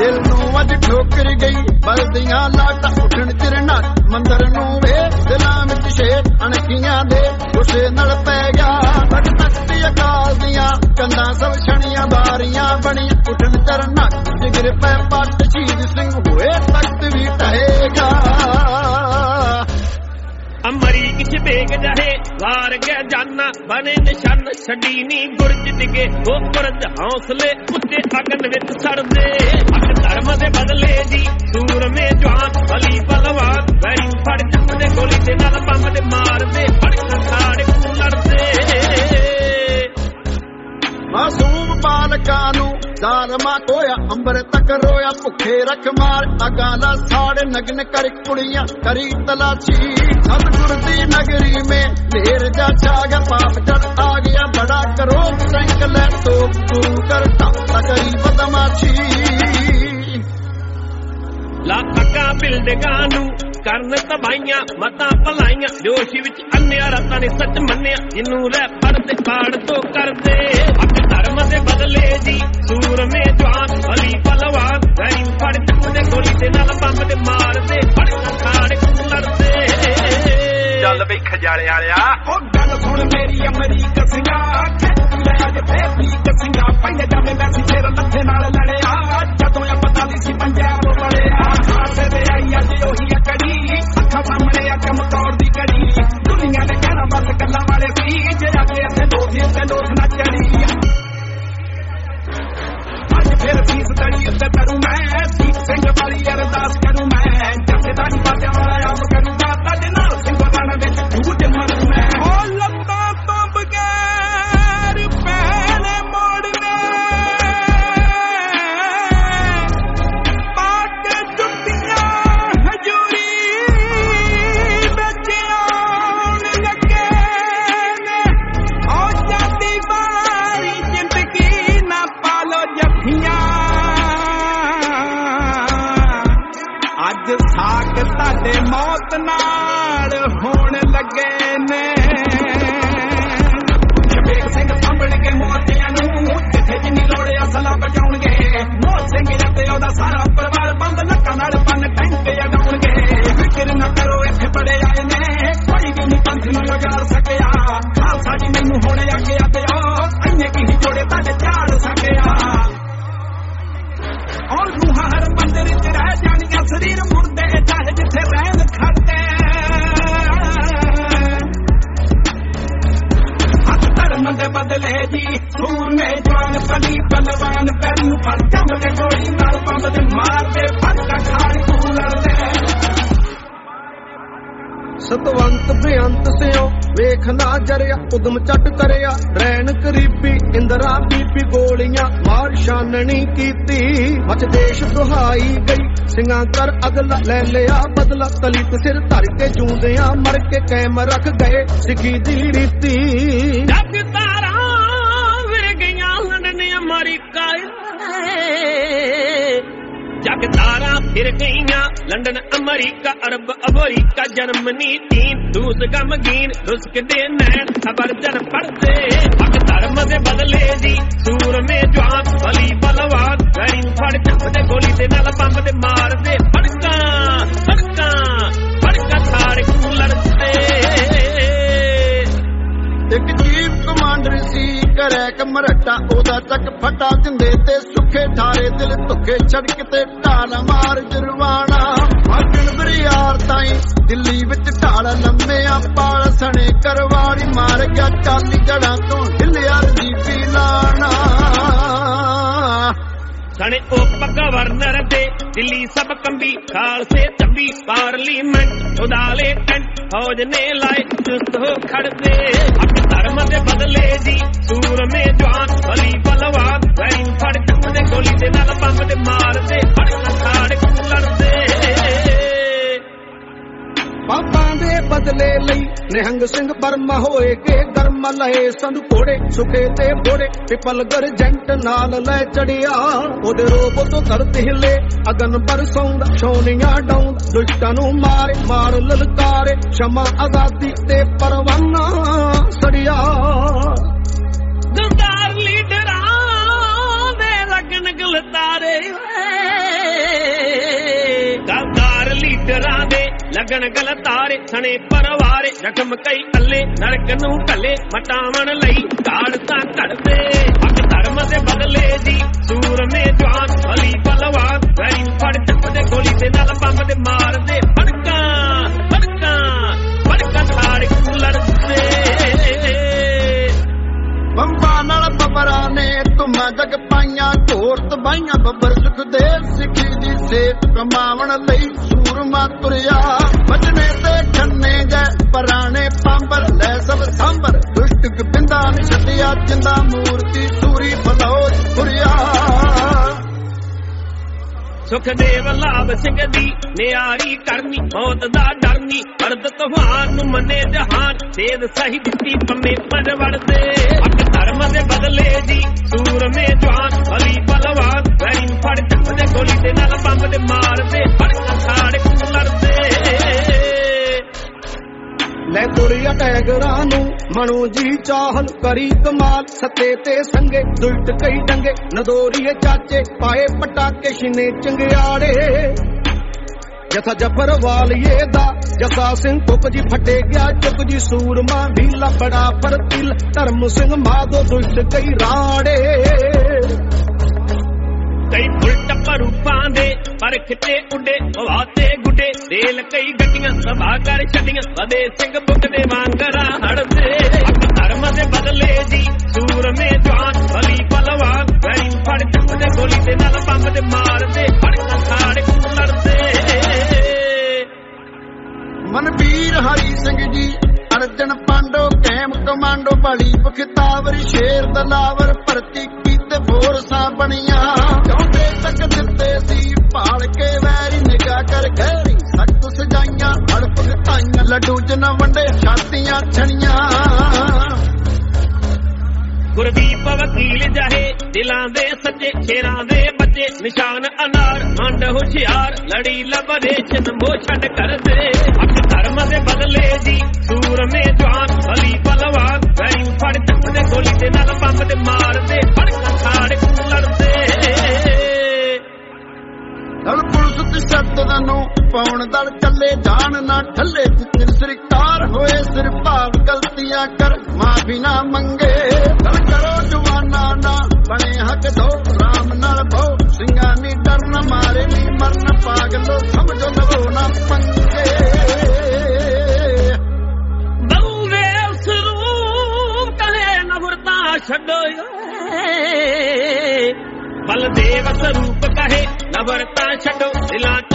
ਦਿਲ ਨੂੰ ਅੱਜ ਠੋਕਰ ਗਈ ਬਲਦੀਆਂ ਲਾਟਾਂ ਉੱਠਣ ਚਿਰਨਾ ਮੰਦਰ ਨੂੰ ਵੇ ਦਿਲਾਂ ਵਿੱਚ ਸ਼ੇਰ ਅਣਖੀਆਂ ਦੇ ਗੁੱਸੇ ਨਾਲ ਪੈ ਗਿਆ ਤਖਤ ਅਕਾਲ ਦੀਆਂ ਕੰਧਾਂ ਸਭ ਛਣੀਆਂ ਬਾਰੀਆਂ ਬਣੀਆਂ ਉੱਠਣ ਚਰਨਾ ਜਿਗਰ ਪੈ ਪੱਟ ਸ਼ਹੀਦ ਸਿੰਘ ਹੋਏ ਤਖਤ ਵੀ ਟਹੇਗਾ ਅਮਰੀ ਕਿਛ ਬੇਗ ਜਾਹੇ ਵਾਰ ਗਿਆ ਜਾਨਾ ਬਨੇ ਨਿਸ਼ਾਨ ਛੱਡੀ ਨੀ ਗੁਰਜ ਡਿਗੇ ਉਹ ਪੁਰਜ ਹੌਸਲੇ ਉੱਤੇ ਅਗਨ ਵਿੱਚ ਸੜਦੇ ਹੱਕ ਧਰਮ ਦੇ ਬਦਲੇ ਜੀ ਸੂਰਮੇ ਜਵਾਨ ਬਲੀ ਬਲਵਾਨ ਵੈਰੀ ਫੜ ਜੰਮਦੇ ਗੋਲੀ ਦੇ ਨਾਲ ਬੰਬ ਦੇ ਮਾਰਦੇ ਫੜਕ ਖਾੜੇ ਨੂੰ ਲੜਦੇ ਮਾਸੂਮ ਬਾਲਕਾਂ ਨੂੰ ਜ਼ਾਲਮਾਂ ਕੋਇਆ ਅੰਬਰ ਤੱਕ ਰੋਇਆ ਭੁੱਖੇ ਰੱਖ ਮਾਰ ਅਗਾਲਾ ਸਾੜ ਨਗਨ ਕਰ ਕੁੜੀਆਂ ਕਰੀ ਤਲਾਸ਼ੀ ਸਤਿਗੁਰ ਦੀ ਨਗਰੀ ਮੇ ਢੇਰ ਜਾ ਛਾਗ ਪਾਪ ਚੜ ਆ ਗਿਆ ਬੜਾ ਕਰੋ ਸੰਕ ਲੈ ਤੋ ਗੁਰੂ ਕਰਤਾ ਤਕਰੀ ਬਦਮਾਸ਼ੀ ਲਾਖਾਂ ਬਿਲਡਿੰਗਾਂ ਨੂੰ ਕਰਨ ਤਬਾਈਆਂ ਮਤਾਂ ਭਲਾਈਆਂ ਜੋਸ਼ ਵਿੱਚ ਅੰਨਿਆ ਰਾਤਾਂ ਨੇ ਸੱਚ ਮੰਨਿਆ ਜਿਹਨੂੰ ਰਹਿ ਪੜਦੇ ਪਾੜ ਤੋਂ ਕਰਦੇ ਹੱਕ ਧਰਮ ਦੇ ਬਦਲੇ ਜੀ ਸੂਰਮੇ ਜਵਾਨ ਬਲੀ ਬਲਵਾਨ ਵੈਰੀ ਫੜ ਜੰਮਦੇ ਗੋਲੀ ਦੇ ਨਾਲ ਬੰਬ ਦੇ ਮਾਰਦੇ ਫੜਕਾਂ ਖਾੜੇ ਨੂੰ ਲੜਦੇ ਚੱਲ ਬਈ ਖਜਾਲੇ ਵਾਲਿਆ ਉਹ ਗੱਲ ਸੁਣ ਮੇਰੀ ਅਮਰੀਕ ਸਿੰਘਾ ਲੈ ਅੱਜ ਫੇਰ ਵੀ ਕਸਿੰਗਾ ਪਹਿਲੇ ਜਾਵੇਂ ਮੈਂ ਸੀ ਫੇਰ ਲੱਥੇ ਨਾਲ ਲੜਿਆ ਜਦੋਂ ਆ ਪਤਾ ਨਹੀਂ ਸੀ ਪੰਜਾਬ ਬੜਿਆ ਖਾਸੇ ਦੇ ਆਈ ਅੱਜ ਉਹੀ ਕੜੀ ਅੱਖਾਂ ਸਾਹਮਣੇ ਆ ਚਮਕੌਰ ਦੀ ਕੜੀ ਦੁਨੀਆ ਦੇ ਕਹਿਣਾ ਬਸ ਗੱਲਾਂ ਵਾਲੇ ਸੀ ਜੇ ਅੱਗੇ ਇੱਥੇ ਦੋਸੀ ਤੇ ਲੋਕ ਨਾ ਚੜੀ ਅੱਜ ਫੇਰ ਫੀਸ ਤੜੀ ਉੱਤੇ ਕਰੂ ਮੈਂ ਦੀਪ ਸਿੰਘ ਵਾਲੀ ਅਰਦਾਸ ਕਰੂ ਮੈਂ ਜੱਥੇਦਾਰੀ ਬਾਤਿਆਂ ਵਾਲਾ ਆਪ ਕਰੂਗਾ ਤੁਹਾਡੇ ਨਾਲ ਸਿੰਘ ਗਾਣਾ ਵਿੱਚ ਝੂਠ ਮਰੂ ਮੈਂ ਉਹ ਲੱਤਾਂ ਤੋਂ ਬਗੈਰ ਪੈਣੇ ਮੋੜਨੇ ਪਾ ਕੇ ਜੁੱਤੀਆਂ ਹਜੂਰੀ ਵਿੱਚ ਆਉਣ ਲੱਗੇ ਨੇ ਉਹ ਜਾਂਦੀ ਵਾਰੀ ਜ਼ਿੰਦਗੀ ਨਾ ਪਾਲੋ ਜੱਫੀਆਂ ਅੱਜ ਸਾਕ ਤੁਹਾਡੇ ਮੌਤ ਨਾਲ ਹੋਣ ਲੱਗੇ ਨੇ ਜਬੇਗ ਸਿੰਘ ਸਾਂਭਣ ਕੇ ਮੋਤਿਆਂ ਨੂੰ ਜਿੱਥੇ ਜਿੰਨੀ ਲੋੜੇ ਅਸਲਾ ਬਚਾਉਣਗੇ ਮੋਤ ਸਿੰਘ ਤੇ ਉਹਦਾ ਸਾਰਾ ਪਰਿਵਾਰ ਬੰਦ ਲੱਕਾਂ ਨਾਲ ਪੰਨ ਟੈਂਕ ਅਡਾਉਣਗੇ ਫਿਕਰ ਨਾ ਕਰੋ ਇੱਥੇ ਬੜੇ ਆਏ ਨੇ ਕੋਈ ਵੀ ਨਹੀਂ ਪੰਥ ਨੂੰ ਉਜਾੜ ਸਕਿਆ ਖਾਲਸਾ ਜੀ ਮੈਨੂੰ ਹੁਣ ਅੱਗੇ ਆ ਤੇ ਇੰਨੇ ਕੀ ਜੋੜੇ ਤੁਹਾਡੇ ਝਾੜ ਸਕਿਆ ਔਰ ਰੂਹਾਂ ਹਰ ਮੰਦਰ ਚ ਰਹਿ ਜਾਣੀਆਂ ਸਰੀਰ ਮੁਰਦੇ ਚਾਹੇ ਜਿੱਥੇ ਰਹਿਣ ਖੜਦੇ ਹੱਥ ਧਰਮ ਦੇ ਬਦਲੇ ਜੀ ਸੂਰਮੇ ਜਵਾਨ ਬਲੀ ਬਲਵਾਨ ਪੈਰ ਨੂੰ ਫੜ ਜੰਮਦੇ ਗੋਲੀ ਨਾਲ ਬੰਬ ਦੇ ਮਾਰਦੇ ਫੜਕਾ ਖਾੜ ਨੂੰ ਲੜਦੇ ਸਤਵੰਤ ਬੇਅੰਤ ਸਿਓ ਵੇਖ ਨਾ ਜਰਿਆ ਉਦਮ ਚੱਟ ਕਰਿਆ ਰੈਣ ਕਰੀਬੀ ਇੰਦਰਾ ਬੀਬੀ ਗੋਲੀਆਂ ਮਾਰ ਛਾਨਣੀ ਕੀਤੀ ਮਚ ਦੇਸ਼ ਦੁਹਾਈ ਗਈ ਸਿੰਘਾਂ ਕਰ ਅਦਲਾ ਲੈ ਲਿਆ ਬਦਲਾ ਤਲੀਤ ਸਿਰ ਧਰ ਕੇ ਜੂੰਦਿਆਂ ਮਰ ਕੇ ਕੈਮ ਰੱਖ ਗਏ ਸਿੱਖੀ ਦੀ ਰੀਤੀ ਜੱਗ ਤਾਰਾਂ ਵਿਰ ਗਈਆਂ ਲੰਡਨ ਅਮਰੀਕਾ ਜੱਗ ਤਾਰਾਂ ਫਿਰ ਗਈਆਂ London America Arab America Germany ਚੀਨ ਰੂਸ ਗਮਗੀਨ ਰੁਸਕ ਦੇ ਨੈਣ ਖਬਰ ਜਨ ਪੜਦੇ ਹੱਕ ਧਰਮ ਦੇ ਬਦਲੇ ਜੀ ਸੂਰਮੇ ਜਵਾਨ ਬਲੀ ਬਲਵਾਨ ਵੈਰੀ ਫੜ ਜੰਮਦੇ ਗੋਲੀ ਦੇ ਨਾਲ ਬੰਬ ਦੇ ਮਾਰਦੇ ਫੜਕਾਂ ਖਾੜੇ ਨੂੰ ਲੜਦੇ ਇੱਕ ਚੀਫ ਕਮਾਂਡਰ ਸੀ ਕਰੇ ਕਮਰਟਾ ਉਹਦਾ ਚੱਕ ਫਟਾ ਦਿੰਦੇ ਤੇ ਸੁੱਖੇ ਠਾਰੇ ਦਿਲ ਧੁੱਖੇ ਸੜਕ ਤੇ ਢਾਲ ਮਾਰ ਜਰਵਾਣਾ ਵਾਗਣ ਬਰਿਆਰ ਤਾਈ ਦਿੱਲੀ ਵਿੱਚ ਢਾਲ ਲੰਮਿਆਂ ਪਾਲ ਸਣੇ ਕਰਵਾੜੀ ਮਾਰ ਗਿਆ ਚਾਲੀ ਜੜਾਂ ਤੋਂ ਹਿੱਲਿਆ ਰਜੀਪੀ ਲਾਣਾ ਸਣੇ ਉਪ ਗਵਰਨਰ ਦੇ ਦਿੱਲੀ ਸਭ ਕੰਬੀ ਖਾਲਸੇ ਤੰਬੀ ਪਾਰਲੀਮੈਂਟ ਉਦਾਲੇ ਟੈਂਟ ਫੌਜ ਨੇ ਲਾਏ ਚੁਸਤ ਹੋ ਖੜਦੇ ਹੱਕ ਧਰਮ ਦੇ ਬਦਲੇ ਜੀ ਸੂਰਮੇ ਜਵਾਨ ਬਲੀ ਬਲਵਾਨ ਵੈਰੀ ਫੜ ਜੰਮਦੇ ਗੋਲੀ ਦੇ ਨਾਲ ਬੰਬ ਦੇ ਮਾਰਦੇ ਫੜਕਾਂ ਖਾੜ ਨੂੰ ਲੜਦੇ ਪਾਪਾਂ ਦੇ ਬਦਲੇ ਲਈ ਨਿਹੰਗ ਸਿੰਘ ਬਰਮਾ ਹੋਏਗੇ ਗਰਮ ਲਏ ਸੰਦ ਘੋੜੇ ਸੁਖੇ ਤੇ ਬੋੜੇ ਪਿਪਲ ਗਰਜੈਂਟ ਨਾਲ ਲੈ ਚੜਿਆ ਉਹਦੇ ਰੋਬ ਤੋਂ ਧਰਤ ਹਿੱਲੇ ਅਗਨ ਬਰਸੌਂਦਾ ਛੋਨੀਆਂ ਡਾਉਂਦਾ ਦੁਸ਼ਟਾਂ ਨੂੰ ਮਾਰ ਲਲਕਾਰੇ ਸ਼ਮਾ ਆਜ਼ਾਦੀ ਤੇ ਪਰਵਾਨਾ ਸੜਿਆ ਦਿਲਦਾਰ ਲੀਡਰਾਂ ਦੇ ਲੱਗਣ ਗਲਤਾਰੇ ਲੀਡਰਾਂ ਦੇ ਲੱਗਣ ਗਲਤਾਰੇ ਸਣੇ ਪਰਵਾਰੇ ਜ਼ਖਮ ਕਈ ਅੱਲੇ ਨਰਕ ਨੂੰ ਕੱਲੇ ਮਟਾਵਣ ਲਈ ਕਾੜ ਤਾਂ ਘੜਦੇ ਹੱਕ ਧਰਮ ਦੇ ਬਦਲੇ ਦੀ ਸੂਰਮੇ ਜਵਾਨ ਅਲੀ ਬਲਵਾਨ ਵੈਰੀ ਫੜ ਚੱਪਦੇ ਗੋਲੀ ਦੇ ਨਾਲ ਬੰਬ ਦੇ ਮਾਰਦੇ ਫੜਕਾਂ ਫੜਕਾਂ ਫੜਕਾਂ ਸਾੜ ਕੇ ਲੜਦੇ ਬੰਬਾਂ ਨਾਲ ਬੱਬਰਾਂ ਨੇ ਧੁੰਮਾਂ ਜਗ ਪਾਈਆਂ ਘੋਰ ਤਬਾਈਆਂ ਬੱਬਰ ਸੁਖਦੇਵ ਸਿੱਖੀ ਦੀ ਸੇਤ ਕਮਾਵਣ ਲਈ ਸੂਰਮਾ ਤੁਰਿਆ ਵਜਨੇ ਤੇ ਖੰਨੇ ਗਏ ਪਰਾਣੇ ਪੰਬਰ ਲੈ ਸਭ ਸੰਭਰ ਦੁਸ਼ਟ ਗੋਬਿੰਦਾ ਨੇ ਛੱਡਿਆ ਜਿੰਦਾ ਮੂਰਤੀ ਸੂਰੀ ਫਲੌਜ ਤੁਰਿਆ ਸੁਖਦੇਵ ਲਾਭ ਸਿੰਘ ਦੀ ਨਿਆਰੀ ਕਰਨੀ ਮੌਤ ਦਾ ਡਰਨੀ ਅਰਦ ਤੂਫਾਨ ਨੂੰ ਮੰਨੇ ਜਹਾਨ ਤੇਦ ਸਹੀ ਦਿੱਤੀ ਪੰਮੇ ਪੜ ਵੜਦੇ ਹੱਕ ਧਰਮ ਦੇ ਬਦਲੇ ਜੀ ਸੂਰਮੇ ਜਵਾਨ ਅਲੀ ਬਲਵਾਨ ਵੈਰੀ ਫੜ ਚੱਕਦੇ ਗੋਲੀ ਦੇ ਨਾਲ ਬੰਬ ਦੇ ਮਾਰਦੇ ਫੜਕਾਂ ਸਾੜ ਕੇ ਲੜਦੇ ਲੈ ਤੁਰਿਆ ਟੈਗਰਾਂ ਨੂੰ ਮਨੂ ਜੀ ਚਾਹਲ ਕਰੀ ਕਮਾਲ ਸੱਤੇ ਤੇ ਸੰਗੇ ਦੁਲਟ ਕਈ ਡੰਗੇ ਨਦੋਰੀਏ ਚਾਚੇ ਪਾਏ ਪਟਾਕੇ ਛਿਨੇ ਚੰਗਿਆੜੇ ਜਥਾ ਜਫਰ ਵਾਲੀਏ ਦਾ ਜਸਾ ਸਿੰਘ ਕੁੱਕ ਜੀ ਫਟੇ ਗਿਆ ਚੁੱਕ ਜੀ ਸੂਰਮਾ ਢੀਲਾ ਬੜਾ ਫਰਤਿਲ ਧਰਮ ਸਿੰਘ ਮਾਧੋ ਦੁਲਟ ਕਈ ਰਾੜੇ ਕਈ ਉਲਟ ਪਰੂਪਾਂ ਦੇ ਪਰ ਖਿੱਤੇ ਉੱਡੇ ਹਵਾ ਤੇ ਗੁੱਡੇ ਰੇਲ ਕਈ ਗੱਡੀਆਂ ਸਭਾ ਕਰ ਛੱਡੀਆਂ ਵਧੇ ਸਿੰਘ ਬੁੱਕ ਦੇ ਵਾਂਗਰਾ ਹੜਦੇ ਹੱਕ ਧਰਮ ਦੇ ਬਦਲੇ ਜੀ ਸੂਰਮੇ ਜਵਾਨ ਅਲੀ ਬਲਵਾਨ ਵੈਰੀ ਫੜ ਚੱਕਦੇ ਗੋਲੀ ਦੇ ਨਾਲ ਬੰਬ ਦੇ ਮਾਰਦੇ ਫੜਕਾਂ ਸਾੜ ਕੇ ਲੜਦੇ ਮਨਵੀਰ ਹਰੀ ਸਿੰਘ ਜੀ ਅਰਜਨ ਪਾਂਡੋ ਕੈਮ ਕਮਾਂਡੋ ਬੜੀ ਬਖਤਾਵਰ ਸ਼ੇਰ ਦਲਾਵਰ ਭਰਤੀ ਕੀਤੇ ਫੋਰਸਾਂ ਬਣੀਆਂ ਚਾਹੁੰਦੇ ਤੱਕ ਦਿੱਤੇ ਸੀ ਭਾਲ ਕੇ ਵੈਰੀ ਨਿਗਾਹ ਕਰ ਗਹਿਰੀ ਸਖਤ ਸਜਾਈਆਂ ਹੜਪ ਘਟਾਈਆਂ ਲੱਡੂ ਜਨ ਵੰਡੇ ਛਾਤੀਆਂ ਛਣੀਆਂ ਗੁਰਦੀਪ ਵਕੀਲ ਜਾਹੇ ਦਿਲਾਂ ਦੇ ਸੱਚੇ ਸ਼ੇਰਾਂ ਦੇ ਬੱਚੇ ਨਿਸ਼ਾਨ ਅਨਾਰ ਮੰਡ ਹੁਸ਼ਿਆਰ ਲੜੀ ਲਬਰੇਸ਼ ਨਮੋ ਛੱਡ ਕਰਦੇ ਹੱਕ ਧਰਮ ਦੇ ਬਦਲੇ ਜੀ ਸੂਰਮੇ ਜਵਾਨ ਅਲੀ ਬਲਵਾਨ ਵੈਰੀ ਫੜ ਚੱਕਦੇ ਗੋਲੀ ਦੇ ਨਾਲ ਬੰਬ ਦੇ ਮਾਰਦੇ ਫੜਕਾਂ ਸਾੜ ਕੇ ਲੜਦੇ ਦਲ ਪੁਲਿਸ ਤੇ ਸੱਤ ਨੂੰ ਪਾਉਣ ਦਲ ਚੱਲੇ ਜਾਣ ਨਾ ਠੱਲੇ ਜਿੱਥੇ ਸਰਕਾਰ ਹੋਏ ਸਿਰ ਭਾਵ ਗਲਤੀਆਂ ਕਰ ਮਾਫੀ ਨਾ ਮੰਗੇ ਦਲ ਕਰੋ ਜਵਾਨਾ ਨਾ ਬਣੇ ਹੱਕ ਦੋ ਰਾਮ ਨਾਲ ਭੋ ਸਿੰਘਾਂ ਨੀ ਡਰਨ ਮਾਰੇ ਨੀ ਮਰਨ ਪਾਗਲੋ ਸਮਝੋ ਲਵੋ ਨਾ ਪੰਗੇ ਬਉਵੇ ਸਰੂਪ ਕਹੇ ਨਵਰਤਾ ਛੱਡੋ ਬਲਦੇਵ ਸਰੂਪ ਕਹੇ ਨਵਰਤਾ ਛੱਡੋ ਦਿਲਾਂ